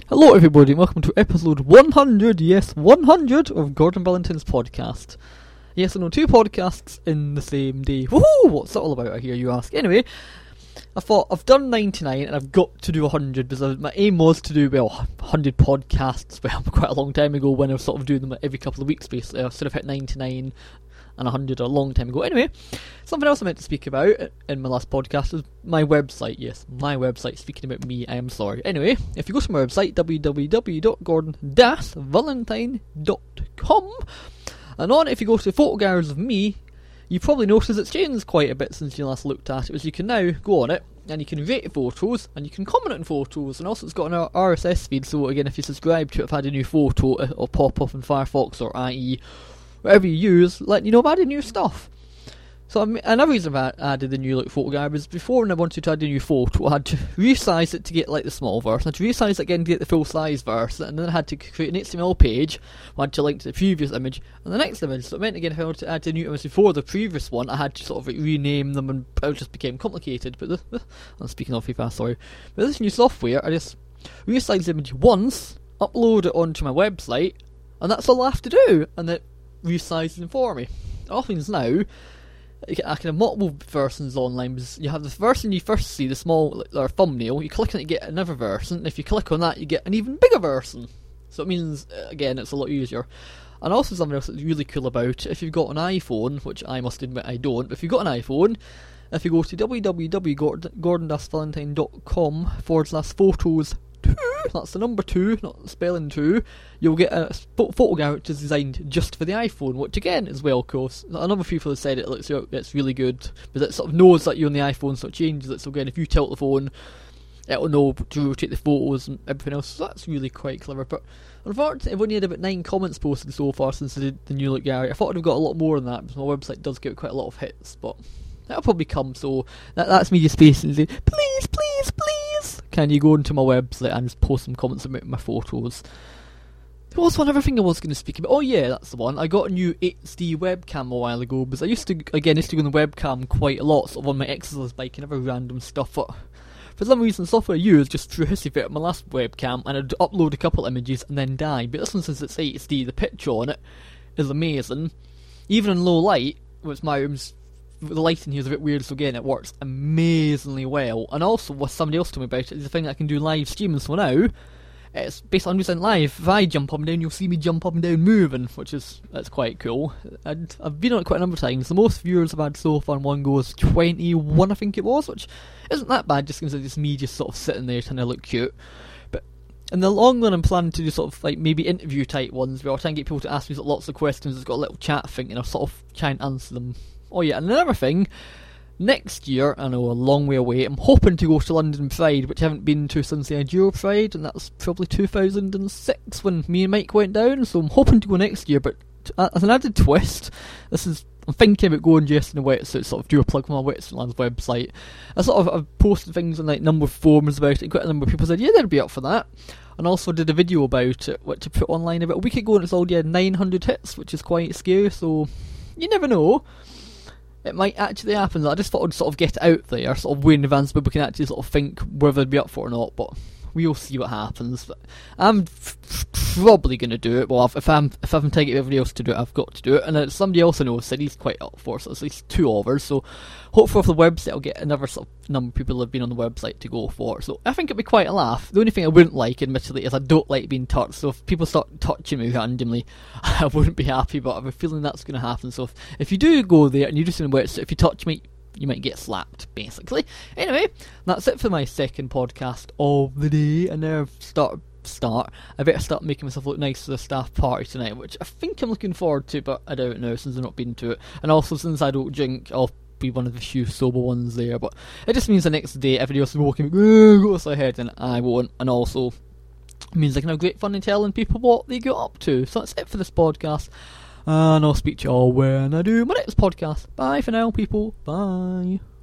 Hello everybody, and welcome to episode 100, yes, 100 of Gordon Ballantyne's podcast. Yes, I know, 2 podcasts in the same day. Woohoo! What's that all about, I hear you ask? Anyway, I thought, I've done 99 and I've got to do 100 because my aim was to do, 100 podcasts, quite a long time ago when I was sort of doing them every couple of weeks basically. I sort of hit 99 and 100 a long time ago. Anyway, something else I meant to speak about in my last podcast is my website. Yes, my website. Speaking about me, I am sorry. Anyway, if you go to my website, www.gordon-valentine.com, and on it, if you go to photo galleries of me, you probably noticed it's changed quite a bit since you last looked at it, because you can now go on it, and you can rate photos, and you can comment on photos, and also it's got an RSS feed, so again, if you subscribe to it, if I add a new photo, it'll pop up in Firefox or IE, whatever you use, letting you know about adding new stuff. So another reason I added the new photo gallery is before, when I wanted to add a new photo, I had to resize it to get the small version, I had to resize it again to get the full size version, and then I had to create an HTML page, I had to link to the previous image and the next image. So it meant again, if I wanted to add a new image before the previous one, I had to sort of rename them, and it just became complicated. But I'm speaking off fast, sorry. But this new software, I just resize the image once, upload it onto my website, and that's all I have to do, and it resizing for me. It all means now I can have multiple versions online, because you have the version you first see, the small thumbnail, you click on it, you get another version, and if you click on that you get an even bigger version. So it means, again, it's a lot easier. And also something else that's really cool about it, if you've got an iPhone, which I must admit I don't, but if you've got an iPhone, if you go to www.gordon-valentine.com/photos2, that's the number 2, not the spelling 2, you'll get a photo gallery which is designed just for the iPhone, which again is well cool. A number of people have said it's really good, because it sort of knows that you're on the iPhone, so it changes it. So again, if you tilt the phone, it'll know to rotate the photos and everything else, so that's really quite clever. But unfortunately, I've only had about 9 comments posted so far since I did the new gallery. I thought I'd have got a lot more than that, because my website does get quite a lot of hits, but that'll probably come. So that's me just basically saying, please, can you go into my website and just post some comments about my photos. There was one other thing I was going to speak about. Oh yeah, that's the one. I got a new HD webcam a while ago, because I used to go on the webcam quite a lot, sort of on my exercise bike and other random stuff. But for some reason, the software I used just threw hissy fit at my last webcam, and I'd upload a couple images and then die. But this one, since it's HD, the picture on it is amazing. Even in low light, which my room's, the lighting here is a bit weird, so again, it works amazingly well. And also, what somebody else told me about it is the thing that I can do live streaming. So now, it's basically 100% live. If I jump up and down, you'll see me jump up and down moving, that's quite cool. And I've been on it quite a number of times. The most viewers I've had so far in one go is 21, I think it was, which isn't that bad, just because it's just me just sort of sitting there trying to look cute. But in the long run, I'm planning to do sort of maybe interview type ones, where I'll try and get people to ask me lots of questions. It's got a little chat thing, and I'll sort of try and answer them. Oh yeah, and another thing, next year, I know, a long way away, I'm hoping to go to London Pride, which I haven't been to since the Ideal Pride, and that's probably 2006 when me and Mike went down, so I'm hoping to go next year. But as an added twist, I'm thinking about going just in a wetsuit, sort of do a plug for my Wetsuitlands website. I've posted things on a number of forums about it, quite a number of people said, yeah, they'd be up for that. And also did a video about it, which I put online about a week ago, and it's already had 900 hits, which is quite scary, so you never know. It might actually happen. I just thought I'd sort of get it out there, sort of way in advance, but we can actually sort of think whether they'd be up for it or not, but we'll see what happens. But I'm probably going to do it. Well, if I'm taking everybody else to do it, I've got to do it. And somebody else I know said he's quite up for it, so it's at least 2 others. So hopefully off the website I'll get another sort of number of people that have been on the website to go for it. So I think it'd be quite a laugh. The only thing I wouldn't like, admittedly, is I don't like being touched. So if people start touching me randomly, I wouldn't be happy, but I have a feeling that's going to happen. So if you do go there and you're just in a wetsuit, if you touch me, you might get slapped, basically. Anyway, that's it for my second podcast of the day, and now I better start making myself look nice for the staff party tonight, which I think I'm looking forward to, but I don't know, since I've not been to it. And also, since I don't drink, I'll be one of the few sober ones there, but it just means the next day everybody else is walking, go ahead, and I won't. And also means I can have great fun in telling people what they get up to. So that's it for this podcast, and I'll speak to you all when I do my next podcast. Bye for now, people. Bye.